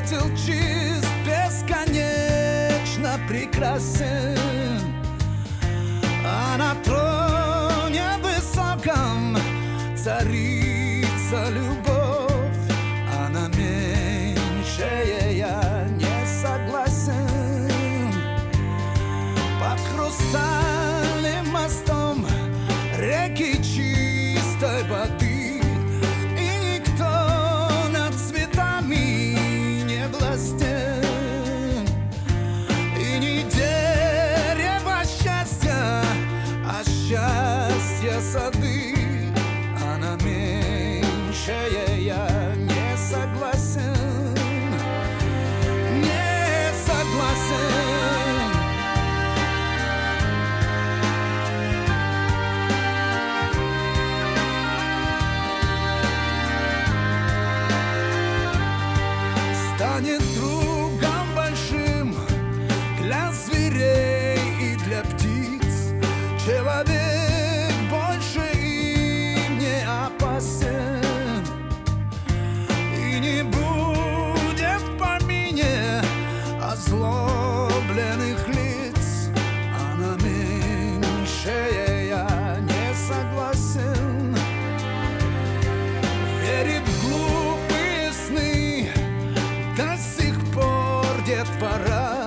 светил чист, бесконечно прекрасен. А на троне высоком царица любовь, а на меньшее я не согласен. Под хрустальным мостом реки чистой воды, и никто над цветами не властен. И не дерево счастья, а счастье сады, а на меньшее я не согласен. Не согласен. Станет другом большим для зверей и для птиц. Человек больше им не опасен. И не будет в помине озлобленных лиц, а на меньшее я не согласен. Верит в глупые сны до сих пор детвора.